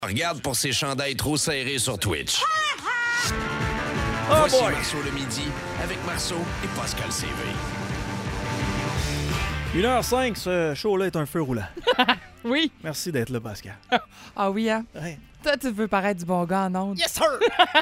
Regarde pour ces chandails trop serrés sur Twitch. Oh Voici boy! Marceau le midi avec Marceau et Pascal CV. 1h05, ce show-là est un feu roulant. Oui. Merci d'être là, Pascal. Ah oui, hein? Ouais. Toi, tu veux paraître du bon gars en ondes. Yes, sir!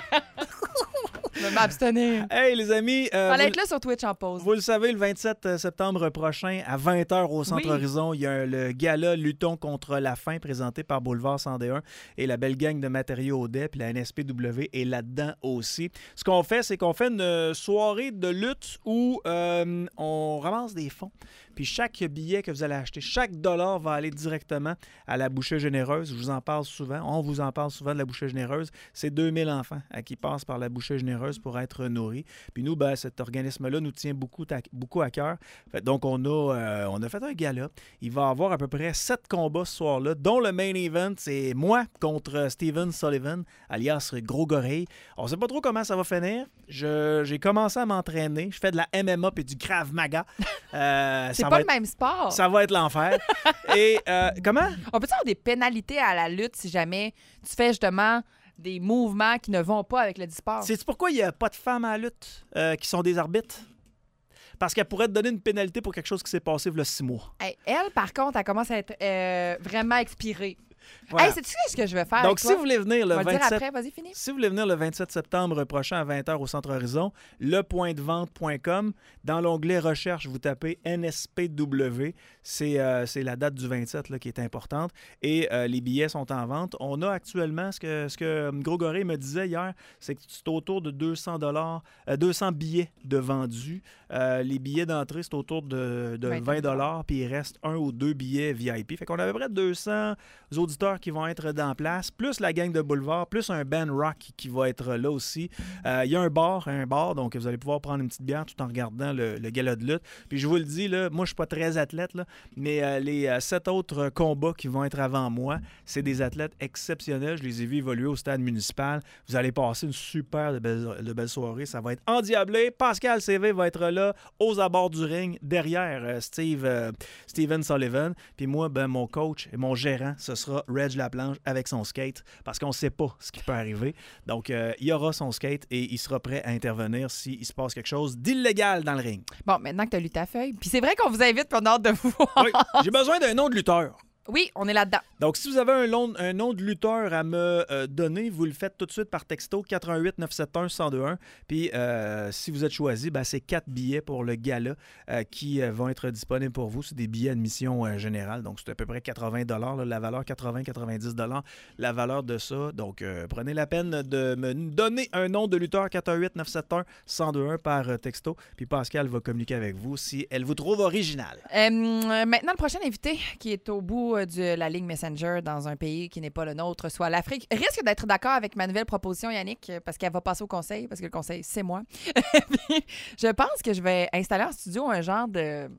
Je vais m'abstenir. Hey, les amis, Fallait être là sur Twitch en pause. vous le savez, le 27 septembre prochain, à 20h au Centre Oui. Horizon, il y a le gala Luttons contre la faim présenté par Boulevard 101 et la belle gang de matériaux Audet, puis la NSPW est là-dedans aussi. Ce qu'on fait, c'est qu'on fait une soirée de lutte où on ramasse des fonds. Puis chaque billet que vous allez acheter, chaque dollar va aller directement à la Bouchée Généreuse. Je vous en parle souvent. On vous en parle souvent de la Bouchée Généreuse. C'est 2000 enfants qui passent par la Bouchée Généreuse pour être nourris. Puis nous, ben, cet organisme-là nous tient beaucoup à cœur. Donc, on a fait un gala. Il va y avoir à peu près 7 combats ce soir-là, dont le main event, c'est moi contre Steven Sullivan, alias Gros Goreille. On ne sait pas trop comment ça va finir. J'ai commencé à m'entraîner. Je fais de la MMA et du Krav Maga. C'est pas le même sport. Ça va être l'enfer. Et comment? On peut avoir des pénalités à la lutte si jamais tu fais justement des mouvements qui ne vont pas avec le sport? Sais-tu pourquoi il n'y a pas de femmes à la lutte qui sont des arbitres? Parce qu'elle pourrait te donner une pénalité pour quelque chose qui s'est passé il y a 6 mois. Hey, elle, par contre, elle commence à être vraiment expirée. Voilà. Hey, sais-tu ce que je vais faire? Donc, avec si toi? vous voulez venir le On va le dire 27... après, vas-y, finis. Si vous voulez venir le 27 septembre prochain à 20h au Centre Horizon, lepointdevente.com, dans l'onglet Recherche, vous tapez NSPW. C'est la date du 27 là, qui est importante. Et les billets sont en vente. On a actuellement, ce que Gros Goré me disait hier, c'est que c'est autour de 200 billets de vendus. Les billets d'entrée, c'est autour de 20 $, puis il reste 1 ou 2 billets VIP. Fait qu'on a à peu près 200 auditeurs qui vont être dans place, plus la gang de Boulevard, plus un band rock qui va être là aussi. Il y a un bar, donc vous allez pouvoir prendre une petite bière tout en regardant le gala de lutte. Puis je vous le dis, là, moi je suis pas très athlète, là, mais les 7 autres combats qui vont être avant moi, c'est des athlètes exceptionnels. Je les ai vus évoluer au stade municipal. Vous allez passer une super de belle soirée. Ça va être endiablé. Pascal CV va être là, aux abords du ring, derrière Steven Sullivan. Puis moi, ben, mon coach et mon gérant, ce sera Reg Laplanche avec son skate, parce qu'on ne sait pas ce qui peut arriver. Donc, il y aura son skate et il sera prêt à intervenir s'il se passe quelque chose d'illégal dans le ring. Bon, maintenant que tu as lu ta feuille. Puis c'est vrai qu'on vous invite, puis on a hâte de vous voir. Oui, j'ai besoin d'un nom de lutteur. Oui, on est là-dedans. Donc, si vous avez un nom de lutteur à me donner, vous le faites tout de suite par texto 88 971 1021. Puis, si vous êtes choisi, ben, c'est 4 billets pour le gala qui vont être disponibles pour vous. C'est des billets admission générale. Donc, c'est à peu près 80 $, la valeur 80-90 $, la valeur de ça. Donc, prenez la peine de me donner un nom de lutteur 418 971 1021 par texto. Puis, Pascal va communiquer avec vous si elle vous trouve originale. Maintenant, le prochain invité qui est au bout de la ligne Messenger dans un pays qui n'est pas le nôtre, soit l'Afrique, risque d'être d'accord avec ma nouvelle proposition, Yannick, parce qu'elle va passer au conseil, parce que le conseil, c'est moi. Puis, je pense que je vais installer en studio un genre de...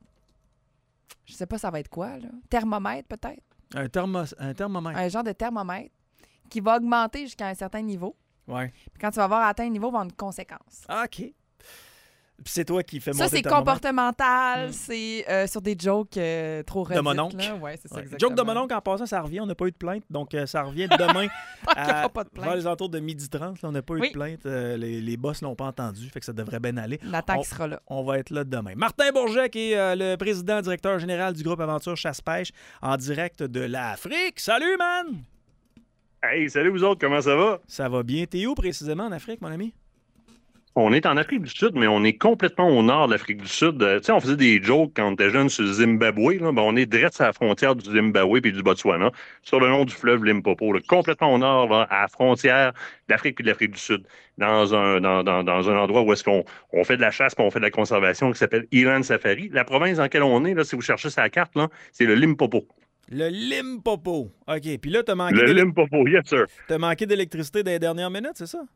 Je sais pas ça va être quoi, là. Thermomètre, peut-être? Un thermomètre. Un genre de thermomètre qui va augmenter jusqu'à un certain niveau. Ouais. Puis quand tu vas avoir atteint un niveau, il va y avoir une conséquence. OK. Puis c'est toi qui fais monter Ça, c'est le thermomètre. comportemental, c'est sur des jokes trop redites. De mon oncle. Ouais, c'est ça, Ouais. exactement. Joke de mon oncle, en passant, ça revient. On n'a pas eu de plainte. Donc, ça revient demain Qu'il y aura pas de plainte. vers les alentours de 12h30. Là, on n'a pas eu Oui. de plainte. Les boss ne l'ont pas entendu. Fait que ça devrait bien aller. Nathan qui sera là. On va être là demain. Martin Bourget, qui est le président directeur général du groupe Aventure Chasse-Pêche, en direct de l'Afrique. Salut, man! Hey, salut vous autres, comment ça va? Ça va bien. T'es où précisément en Afrique, mon ami? On est en Afrique du Sud, mais on est complètement au nord de l'Afrique du Sud. Tu sais, on faisait des jokes quand on était jeune sur le Zimbabwe. Là. Ben, on est direct à la frontière du Zimbabwe et du Botswana, sur le long du fleuve Limpopo, là, complètement au nord, là, à la frontière de l'Afrique et de l'Afrique du Sud, dans un endroit où est-ce qu'on fait de la chasse et on fait de la conservation qui s'appelle Eland Safari. La province dans laquelle on est, là, si vous cherchez sur la carte, là, c'est le Limpopo. Le Limpopo. OK. Puis là, t'as Limpopo, yes, sir. manqué d'électricité dans les dernières minutes, c'est ça?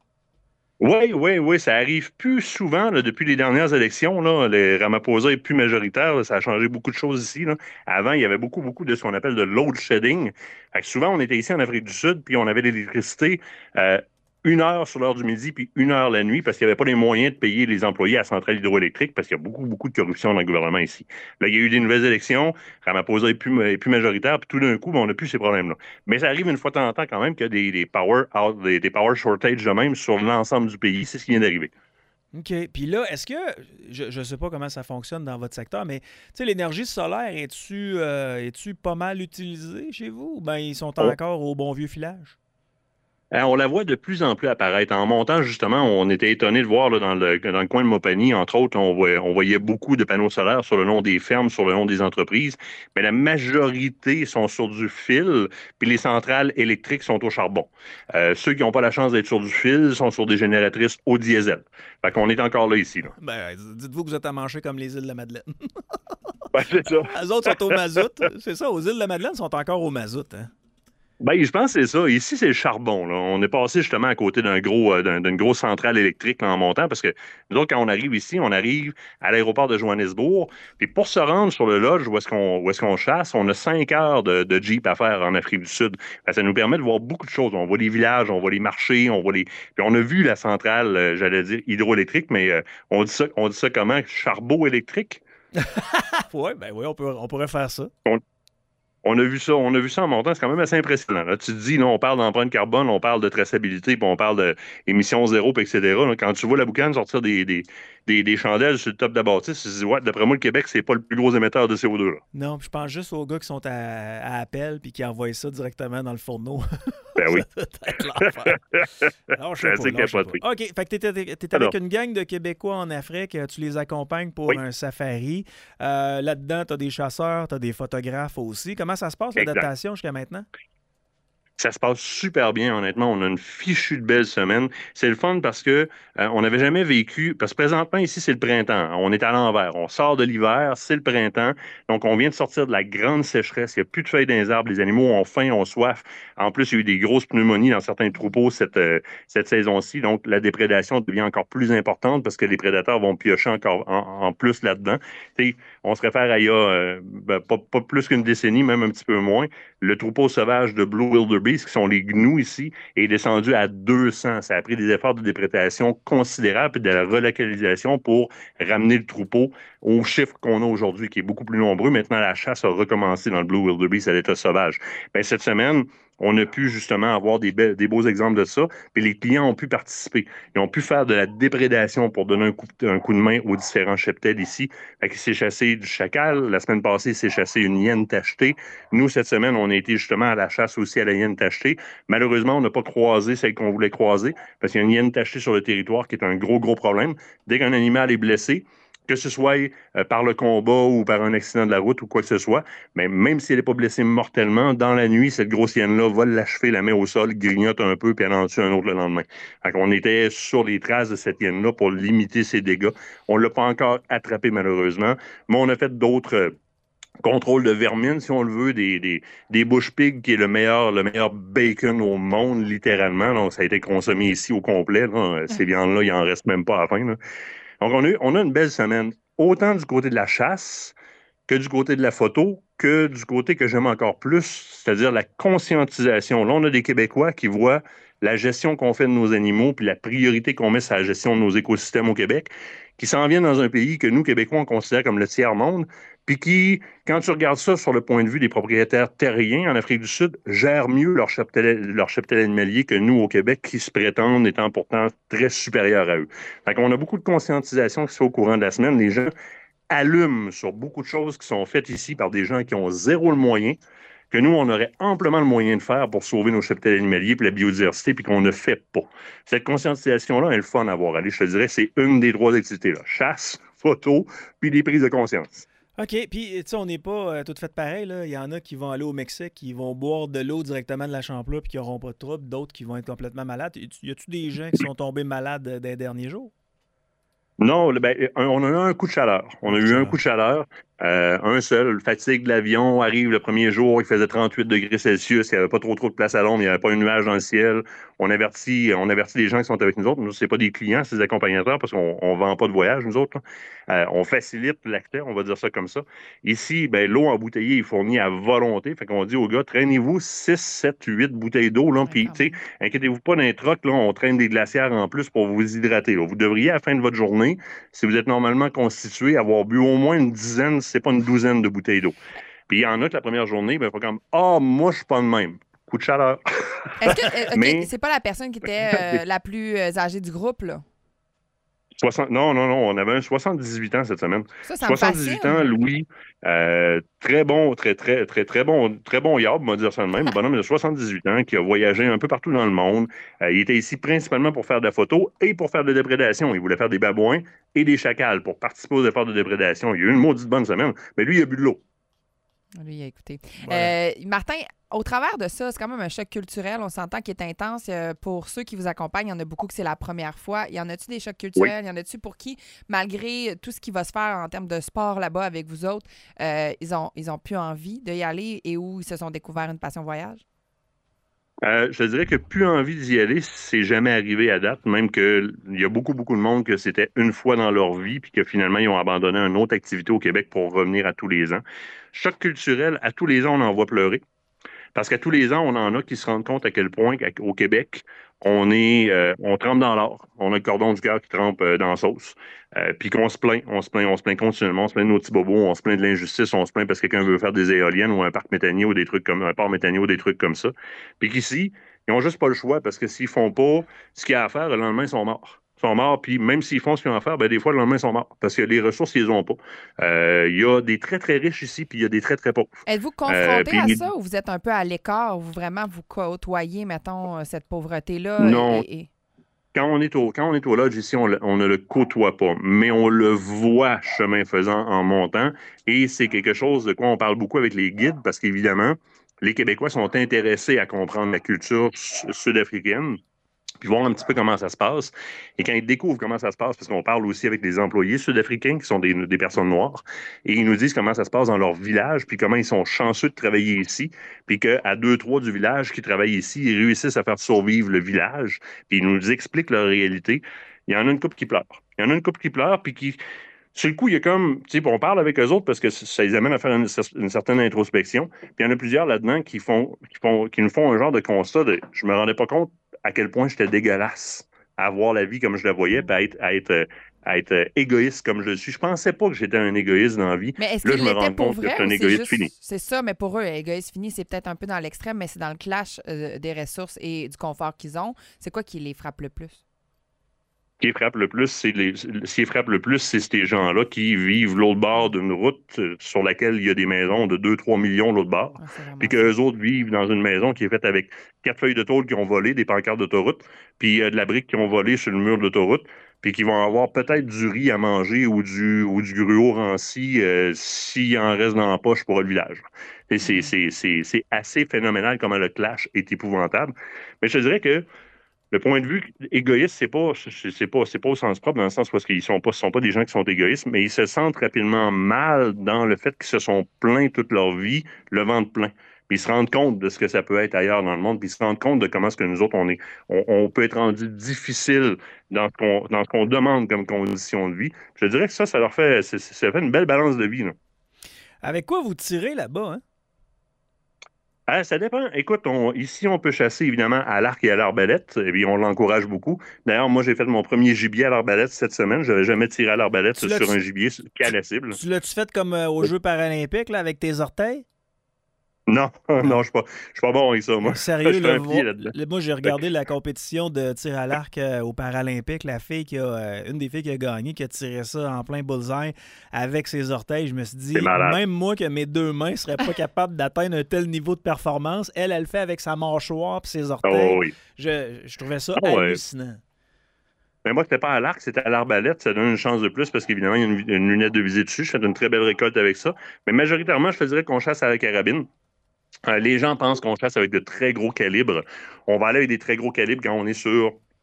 Oui, ça arrive plus souvent là, depuis les dernières élections. Là, les Ramaphosa est plus majoritaire. Là, ça a changé beaucoup de choses ici. Là. Avant, il y avait beaucoup de ce qu'on appelle de load shedding. Fait que souvent, on était ici en Afrique du Sud, puis on avait l'électricité 1 heure sur l'heure du midi puis 1 heure la nuit parce qu'il n'y avait pas les moyens de payer les employés à la centrale hydroélectrique parce qu'il y a beaucoup, beaucoup de corruption dans le gouvernement ici. Là, il y a eu des nouvelles élections, Ramaphosa est plus majoritaire, puis tout d'un coup, ben, on n'a plus ces problèmes-là. Mais ça arrive une fois de temps en temps quand même qu'il y a des power shortages de même sur l'ensemble du pays. C'est ce qui vient d'arriver. OK. Puis là, est-ce que, je ne sais pas comment ça fonctionne dans votre secteur, mais tu sais, l'énergie solaire, es-tu pas mal utilisée chez vous? Ou bien ils sont encore au bon vieux filage? On la voit de plus en plus apparaître. En montant, justement, on était étonné de voir là, dans le coin de Mopani, entre autres, on voyait beaucoup de panneaux solaires sur le long des fermes, sur le long des entreprises, mais la majorité sont sur du fil, puis les centrales électriques sont au charbon. Ceux qui n'ont pas la chance d'être sur du fil sont sur des génératrices au diesel. Fait qu'on est encore là ici. Là. Ben, dites-vous que vous êtes à manger comme les îles de la Madeleine. Ben, c'est ça. Les autres sont au mazout. C'est ça, aux îles de la Madeleine sont encore au mazout. Hein? Ben, je pense que c'est ça. Ici, c'est le charbon. Là. On est passé justement à côté d'une grosse centrale électrique là, en montant parce que nous autres, quand on arrive ici, on arrive à l'aéroport de Johannesburg. Puis pour se rendre sur le lodge où est-ce qu'on chasse, on a 5 heures de Jeep à faire en Afrique du Sud. Ça nous permet de voir beaucoup de choses. On voit les villages, on voit les marchés, Puis on a vu la centrale, j'allais dire hydroélectrique, mais on dit ça comment? Charbon électrique? Oui, on pourrait faire ça. On a vu ça en montant, c'est quand même assez impressionnant. Là, tu te dis, non, on parle d'empreinte carbone, on parle de traçabilité, puis on parle d'émissions zéro, puis etc. Là, quand tu vois la boucane sortir des chandelles sur le top de la bâtisse, tu te dis, ouais, d'après moi, le Québec, c'est pas le plus gros émetteur de CO2. Là. Non, je pense juste aux gars qui sont à appel puis qui envoient ça directement dans le fourneau. Ben oui. Alors, je sais pas. OK, fait que t'es avec une gang de Québécois en Afrique, tu les accompagnes pour un safari. Là-dedans, t'as des chasseurs, t'as des photographes aussi. Comment ça se passe, l'adaptation jusqu'à maintenant? Ça se passe super bien, honnêtement. On a une fichue de belle semaine. C'est le fun parce que on n'avait jamais vécu. Parce que présentement, ici, c'est le printemps. On est à l'envers. On sort de l'hiver, c'est le printemps. Donc, on vient de sortir de la grande sécheresse. Il n'y a plus de feuilles dans les arbres. Les animaux ont faim, ont soif. En plus, il y a eu des grosses pneumonies dans certains troupeaux cette saison-ci. Donc, la déprédation devient encore plus importante parce que les prédateurs vont piocher encore en plus là-dedans. T'sais, on se réfère à il y a pas plus qu'une décennie, même un petit peu moins. Le troupeau sauvage de Blue Wildebeest, qui sont les gnous ici, est descendu à 200. Ça a pris des efforts de déprédation considérables et de la relocalisation pour ramener le troupeau au chiffre qu'on a aujourd'hui, qui est beaucoup plus nombreux. Maintenant, la chasse a recommencé dans le Blue Wildebeest à l'état sauvage. Bien, cette semaine, on a pu justement avoir des beaux exemples de ça. Puis les clients ont pu participer. Ils ont pu faire de la déprédation pour donner un coup de main aux différents cheptels ici. Fait qu'il s'est chassé du chacal. La semaine passée, il s'est chassé une hyène tachetée. Nous, cette semaine, on a été justement à la chasse aussi à la hyène tachetée. Malheureusement, on n'a pas croisé celle qu'on voulait croiser parce qu'il y a une hyène tachetée sur le territoire qui est un gros, gros problème. Dès qu'un animal est blessé, que ce soit par le combat ou par un accident de la route ou quoi que ce soit, mais même si elle n'est pas blessée mortellement, dans la nuit, cette grosse hyène-là va l'achever, la met au sol, grignote un peu, puis elle en tue un autre le lendemain. Donc, on était sur les traces de cette hyène-là pour limiter ses dégâts. On ne l'a pas encore attrapé, malheureusement, mais on a fait d'autres contrôle de vermine, si on le veut, des bush pigs, qui est le meilleur bacon au monde, littéralement. Donc, ça a été consommé ici au complet. Là. Ces viandes-là, il n'en reste même pas à la fin. Là. Donc, on a une belle semaine, autant du côté de la chasse que du côté de la photo, que du côté que j'aime encore plus, c'est-à-dire la conscientisation. Là, on a des Québécois qui voient la gestion qu'on fait de nos animaux puis la priorité qu'on met sur la gestion de nos écosystèmes au Québec, qui s'en viennent dans un pays que nous, Québécois, on considère comme le tiers-monde, puis qui, quand tu regardes ça sur le point de vue des propriétaires terriens en Afrique du Sud, gèrent mieux leur cheptel animalier que nous au Québec, qui se prétendent étant pourtant très supérieurs à eux. Fait qu'on a beaucoup de conscientisation qui se fait au courant de la semaine. Les gens allument sur beaucoup de choses qui sont faites ici par des gens qui ont zéro le moyen, que nous, on aurait amplement le moyen de faire pour sauver nos cheptels animaliers et la biodiversité, puis qu'on ne fait pas. Cette conscientisation-là, elle est le fun à voir aller. Je te dirais, c'est une des 3 activités-là. Chasse, photo, puis des prises de conscience. OK, puis tu sais, on n'est pas tout fait pareil. Là. Il y en a qui vont aller au Mexique, qui vont boire de l'eau directement de la Champlain puis qui n'auront pas de trouble. D'autres qui vont être complètement malades. Y a-tu des gens qui sont tombés malades des derniers jours? Non, ben, on a eu un coup de chaleur. On a eu un coup de chaleur. Un seul, fatigue de l'avion, arrive le premier jour, il faisait 38 degrés Celsius, il n'y avait pas trop de place à l'ombre, il n'y avait pas un nuage dans le ciel. On avertit les gens qui sont avec nous autres. Nous, ce n'est pas des clients, c'est des accompagnateurs parce qu'on ne vend pas de voyage, nous autres. On facilite l'accès, on va dire ça comme ça. Ici, ben, l'eau embouteillée est fournie à volonté. Fait qu'on dit aux gars, traînez-vous 6, 7, 8 bouteilles d'eau. Là, puis, tu sais, inquiétez-vous pas d'un truck, là, on traîne des glacières en plus pour vous hydrater. Là. Vous devriez, à la fin de votre journée, si vous êtes normalement constitué, avoir bu au moins une dizaine, c'est pas une douzaine de bouteilles d'eau. Puis il y en a que la première journée, ben, il faut comme moi, je suis pas de même. Coup de chaleur. Est-ce que Mais... c'est pas la personne qui était la plus âgée du groupe, là? Non, on avait un 78 ans cette semaine. Ça 78 ans, Louis, très bon yard, on va dire ça de même, un bonhomme de 78 ans qui a voyagé un peu partout dans le monde. Il était ici principalement pour faire de la photo et pour faire de la déprédation. Il voulait faire des babouins et des chacals pour participer aux efforts de déprédation. Il a eu une maudite bonne semaine, mais lui, il a bu de l'eau. Lui, il a écouté. Voilà. Martin, au travers de ça, c'est quand même un choc culturel. On s'entend qu'il est intense. Pour ceux qui vous accompagnent, il y en a beaucoup que c'est la première fois. Y en a-tu des chocs culturels? Oui. Y en a-tu pour qui, malgré tout ce qui va se faire en termes de sport là-bas avec vous autres, ils ont plus envie d'y aller et où ils se sont découverts une passion voyage? Je dirais que plus envie d'y aller, c'est jamais arrivé à date, même qu'il y a beaucoup de monde que c'était une fois dans leur vie, puis que finalement, ils ont abandonné une autre activité au Québec pour revenir à tous les ans. Choc culturel, à tous les ans, on en voit pleurer. Parce qu'à tous les ans, on en a qui se rendent compte à quel point, au Québec, on trempe dans l'or. On a le cordon du cœur qui trempe dans la sauce. Puis qu'on se plaint continuellement. On se plaint de nos petits bobos, on se plaint de l'injustice, on se plaint parce que quelqu'un veut faire des éoliennes ou un parc méthanier ou un port méthanier ou des trucs comme ça. Puis qu'ici, ils n'ont juste pas le choix parce que s'ils font pas ce qu'il y a à faire, le lendemain, ils sont morts. Puis même s'ils font ce qu'ils ont à faire, ben, des fois, le lendemain, ils sont morts. Parce que les ressources, ils les ont pas. Il y a des très, très riches ici, puis il y a des très, très pauvres. Êtes-vous confronté à ça ou vous êtes un peu à l'écart, ou vraiment vous côtoyez, mettons, cette pauvreté-là? Non. Quand on est au lodge ici, on ne le côtoie pas, mais on le voit chemin faisant en montant. Et c'est quelque chose de quoi on parle beaucoup avec les guides, parce qu'évidemment, les Québécois sont intéressés à comprendre la culture sud-africaine, puis voir un petit peu comment ça se passe. Et quand ils découvrent comment ça se passe, parce qu'on parle aussi avec des employés sud-africains qui sont des personnes noires, et ils nous disent comment ça se passe dans leur village, puis comment ils sont chanceux de travailler ici, puis qu'à 2-3 du village qui travaillent ici, ils réussissent à faire survivre le village, puis ils nous expliquent leur réalité. Il y en a une couple qui pleure. Puis qui... Sur le coup, il y a comme, tu sais, on parle avec eux autres parce que ça les amène à faire une certaine introspection. Puis il y en a plusieurs là-dedans qui nous font un genre de constat de, je me rendais pas compte à quel point j'étais dégueulasse à voir la vie comme je la voyais, puis à être égoïste comme je le suis. Je pensais pas que j'étais un égoïste dans la vie. Mais est-ce là, qu'il je me l'était rends pour compte vrai, que je suis un ou égoïste juste... fini. C'est ça, mais pour eux, égoïste fini, c'est peut-être un peu dans l'extrême, mais c'est dans le clash des ressources et du confort qu'ils ont. C'est quoi qui les frappe le plus? Ce qui frappe le plus, c'est ces gens-là qui vivent l'autre bord d'une route sur laquelle il y a des maisons de 2-3 millions l'autre bord, puis qu'eux autres vivent dans une maison qui est faite avec 4 feuilles de tôle qui ont volé, des pancartes d'autoroute, puis de la brique qui ont volé sur le mur de l'autoroute, puis qui vont avoir peut-être du riz à manger ou du gruau ranci s'il en reste dans la poche pour le village. Et c'est assez phénoménal comment le clash est épouvantable. Mais je te dirais que le point de vue égoïste, c'est pas au sens propre, dans le sens parce qu'ils sont pas des gens qui sont égoïstes, mais ils se sentent rapidement mal dans le fait qu'ils se sont plaints toute leur vie, le ventre plein. Puis ils se rendent compte de ce que ça peut être ailleurs dans le monde, puis ils se rendent compte de comment est-ce que nous autres, on peut être rendu difficile dans ce qu'on demande comme condition de vie. Je dirais que ça leur fait, ça fait une belle balance de vie, là. Avec quoi vous tirez là-bas, hein? Ça dépend. Écoute, ici, on peut chasser évidemment à l'arc et à l'arbalète, et puis on l'encourage beaucoup. D'ailleurs, moi, j'ai fait mon premier gibier à l'arbalète cette semaine. Je n'avais jamais tiré à l'arbalète sur un gibier qu'à la cible. Tu l'as-tu fait comme aux Jeux paralympiques, là, avec tes orteils? Non, non, je suis pas bon avec ça, moi. Sérieux, moi, j'ai regardé la compétition de tir à l'arc aux Paralympiques. La fille une des filles qui a gagné, qui a tiré ça en plein bullseye avec ses orteils. Je me suis dit, même moi, que mes deux mains ne seraient pas capables d'atteindre un tel niveau de performance, elle le fait avec sa mâchoire et ses orteils. Oh, oui. Je trouvais ça hallucinant. Mais moi, c'était pas à l'arc, c'était à l'arbalète. Ça donne une chance de plus parce qu'évidemment, il y a une lunette de visée dessus. Je fais une très belle récolte avec ça. Mais majoritairement, je te dirais qu'on chasse à la carabine. Les gens pensent qu'on chasse avec de très gros calibres. On va aller avec des très gros calibres quand on est sur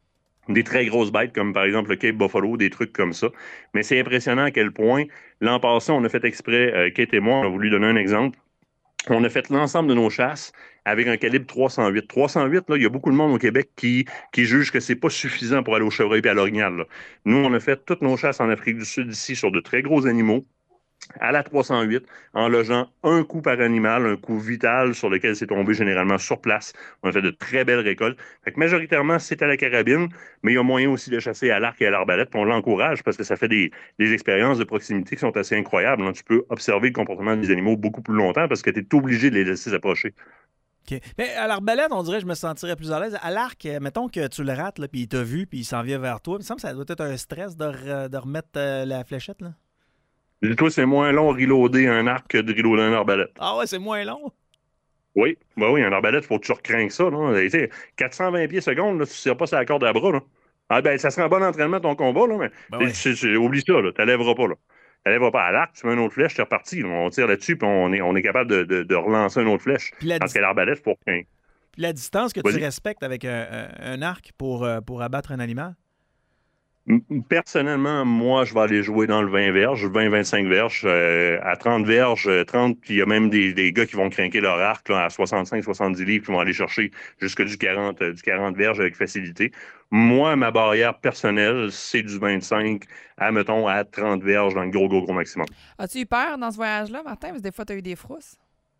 des très grosses bêtes, comme par exemple le Cape Buffalo, des trucs comme ça. Mais c'est impressionnant à quel point, l'an passé, on a fait exprès, Kate et moi, on a voulu donner un exemple. On a fait l'ensemble de nos chasses avec un calibre 308. 308, là, il y a beaucoup de monde au Québec qui juge que c'est pas suffisant pour aller au chevreuil et à l'orignal, là. Nous, on a fait toutes nos chasses en Afrique du Sud ici sur de très gros animaux, à la 308, en logeant un coup par animal, un coup vital sur lequel c'est tombé généralement sur place. On a fait de très belles récoltes. Fait que majoritairement, c'est à la carabine, mais il y a moyen aussi de chasser à l'arc et à l'arbalète, puis on l'encourage parce que ça fait des expériences de proximité qui sont assez incroyables, hein. Tu peux observer le comportement des animaux beaucoup plus longtemps parce que tu es obligé de les laisser s'approcher. OK. Mais à l'arbalète, on dirait que je me sentirais plus à l'aise. À l'arc, mettons que tu le rates, là, puis il t'a vu, puis il s'en vient vers toi. Il me semble que ça doit être un stress de remettre la fléchette, là. Toi, c'est moins long reloader un arc que de reloader un arbalète. Ah ouais, c'est moins long. Oui, ben oui, un arbalète, il faut que tu recraignes ça. Là. Tu sais, 420 pieds secondes, là, tu ne tires pas sur la corde à bras. Là. Ah, ben, ça serait un bon entraînement ton combat, là, mais Ben ouais. oublie ça, tu n'élèveras pas. Tu n'élèveras pas à l'arc, tu mets une autre flèche, c'est reparti. Là. On tire là-dessus, puis on est capable de relancer une autre flèche. Puis la, Parce que l'arbalète, il faut recraigner. puis la distance que tu Vas-y. respectes avec un arc pour abattre un animal. Personnellement, moi, je vais aller jouer dans le 20 verges, 20-25 verges, à 30 verges, 30, puis il y a même des gars qui vont craquer leur arc là, à 65-70 livres, qui vont aller chercher jusque du 40 verges avec facilité. Moi, ma barrière personnelle, c'est du 25 mettons, à 30 verges dans le gros maximum. As-tu eu peur dans ce voyage-là, Martin? Parce que des fois, tu as eu des frousses.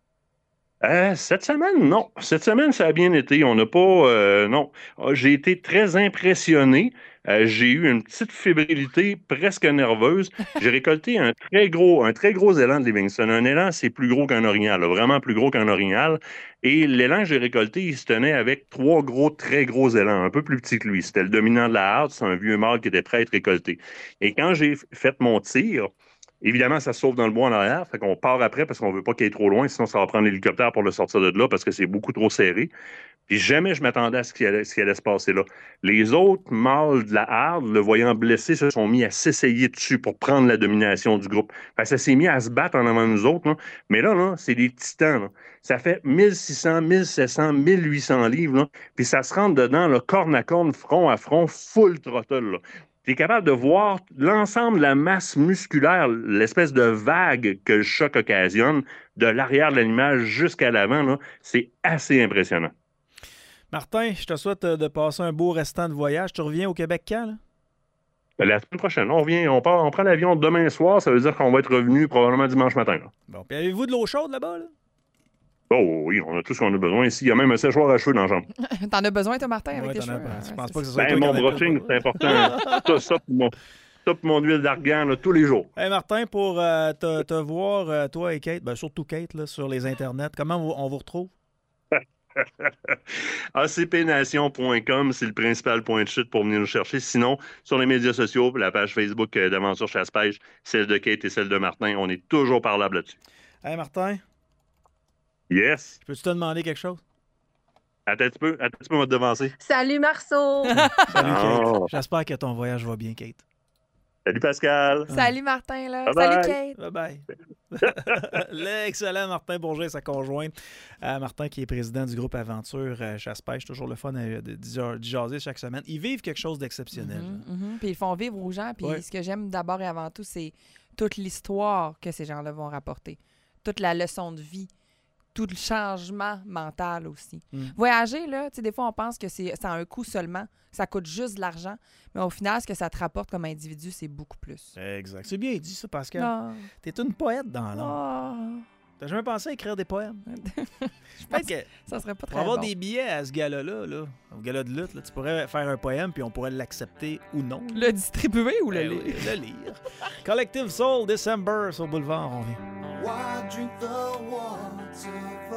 Cette semaine, non. Cette semaine, ça a bien été. On n'a pas... non. J'ai été très impressionné. J'ai eu une petite fébrilité presque nerveuse. J'ai récolté un très gros élan de Livingston. Un élan, c'est plus gros qu'un orignal, là, vraiment plus gros qu'un orignal. Et l'élan que j'ai récolté, il se tenait avec 3 très gros élans, un peu plus petits que lui. C'était le dominant de la harde, c'est un vieux mâle qui était prêt à être récolté. Et quand j'ai fait mon tir, évidemment, ça se sauve dans le bois en arrière, fait qu'on part après parce qu'on veut pas qu'il aille trop loin, sinon ça va prendre l'hélicoptère pour le sortir de là parce que c'est beaucoup trop serré. Puis jamais je m'attendais à ce qui allait se passer là. Les autres mâles de la harde, le voyant blessé, se sont mis à s'essayer dessus pour prendre la domination du groupe. Fait que ça s'est mis à se battre en avant de nous autres, là. Mais là, c'est des titans, là. Ça fait 1600, 1700, 1800 livres, là. Puis ça se rentre dedans, là, corne à corne, front à front, full throttle, là. Tu es capable de voir l'ensemble de la masse musculaire, l'espèce de vague que le choc occasionne, de l'arrière de l'animal jusqu'à l'avant, là. C'est assez impressionnant. Martin, je te souhaite de passer un beau restant de voyage. Tu reviens au Québec quand, là? La semaine prochaine, on prend l'avion demain soir, ça veut dire qu'on va être revenu probablement dimanche matin, là. Bon, puis avez-vous de l'eau chaude là-bas, là? Oh oui, on a tout ce qu'on a besoin ici. Il y a même un séchoir à cheveux dans la chambre. T'en as besoin, toi, Martin, avec Ouais, tes t'en as cheveux? pas. Je pense pas que ce ça. soit toi Mon qui en aies brushing, plus. c'est important. Ça pour mon huile d'argan, là, tous les jours. Hey Martin, pour te voir, toi et Kate, ben surtout Kate, là, sur les internets, comment on vous retrouve? acpnation.com, c'est le principal point de chute pour venir nous chercher. Sinon, sur les médias sociaux, la page Facebook d'Aventure Chasse-Pêche, celle de Kate et celle de Martin, on est toujours parlable là-dessus. Hey Martin, Yes! peux-tu te demander quelque chose? Attends un petit peu, on va te devancer. Salut Marceau! Salut Kate. Oh. J'espère que ton voyage va bien, Kate. Salut Pascal! Salut, Martin, là. Bye Salut, bye. Kate. Bye bye. L'excellent Martin Bourget et sa conjointe. Martin, qui est président du groupe Aventure Chasse-Pêche. Toujours le fun de jaser chaque semaine. Ils vivent quelque chose d'exceptionnel. Puis ils font vivre aux gens. Puis Ouais. ce que j'aime d'abord et avant tout, c'est toute l'histoire que ces gens-là vont rapporter. Toute la leçon de vie. Tout le changement mental aussi. Voyager, là, tu sais, des fois, on pense que ça a un coût seulement. Ça coûte juste de l'argent. Mais au final, ce que ça te rapporte comme individu, c'est beaucoup plus. Exact. C'est bien dit, ça, Pascal. Ah. T'es une poète dans l'âme. Ah. T'as jamais pensé à écrire des poèmes? Je pense que ça serait pas pour très avoir bon. des billets à ce gala-là, là, au gala de lutte, là, tu pourrais faire un poème puis on pourrait l'accepter ou non. Le distribuer ou le Ben lire? oui, le lire. Collective Soul, December, sur Boulevard, on vient. Why drink the water